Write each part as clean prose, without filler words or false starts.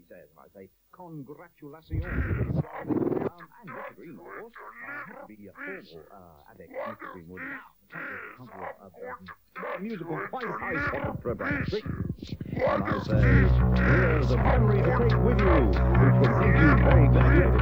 says, and I say, congratulations. And Mr. Green, of course, has to be formal avec Mr. Greenwood. Musical quite high second for a Brian Trick. And I say, here's a memory to take with you, which will make you very glad.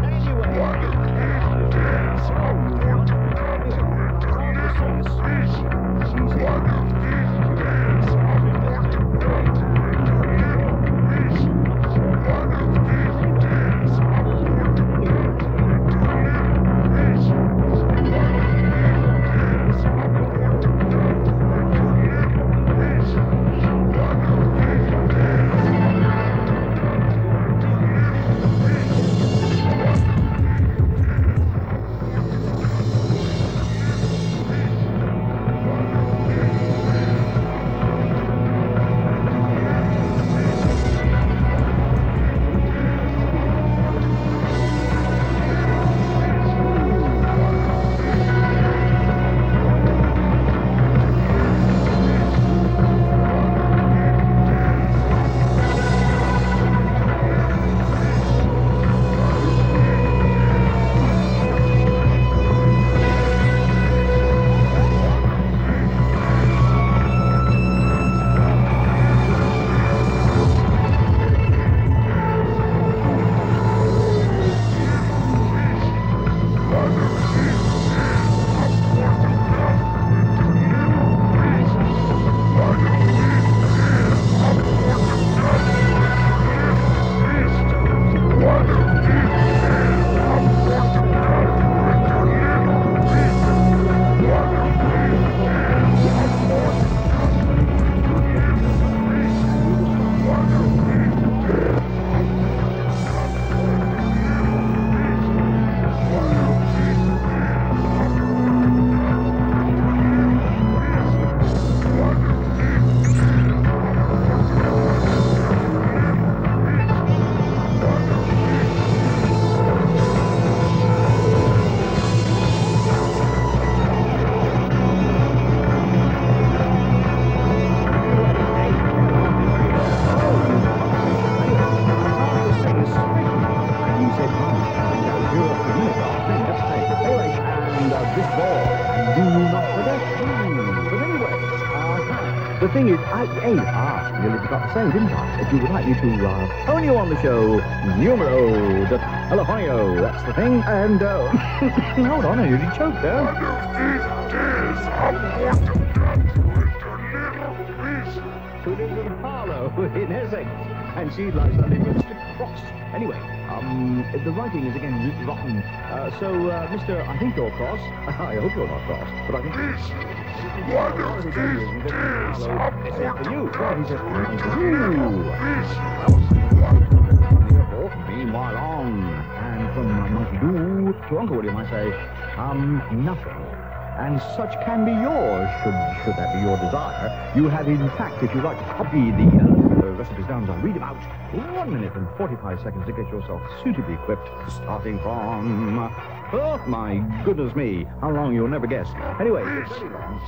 The thing is, nearly forgot to say, didn't I? If you would like me to phone you on the show, numero de telefonio, that's the thing, and, hold on, I nearly choked there. Who lives in Harlow, in Essex, and she lies under Mr. Cross. Anyway, the writing is again rotten, so, Mr. I think you're cross. I hope you're not cross, but I think... Meanwhile on, and from Monkey Doo to Uncle William I say, nothing. And such can be yours, should that be your desire. You have, in fact, if you like to copy the recipes down as I read about, 1 minute and 45 seconds to get yourself suitably equipped, starting from... oh, my goodness me, how long you'll never guess. Anyway, it's very long,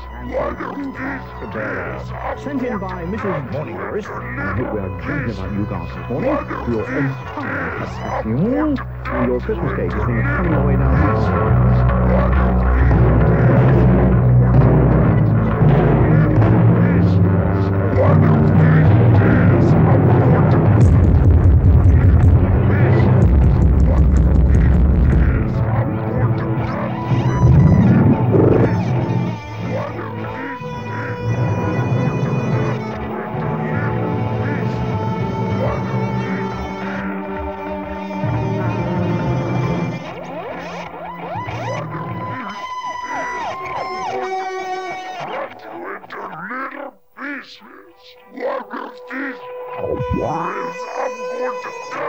and sent in by Mrs. Morning Morris, and I hope we are joking about you guys this morning, for your entire satisfaction, and your Christmas cake is going to come your way now. What is this? Why is I'm going to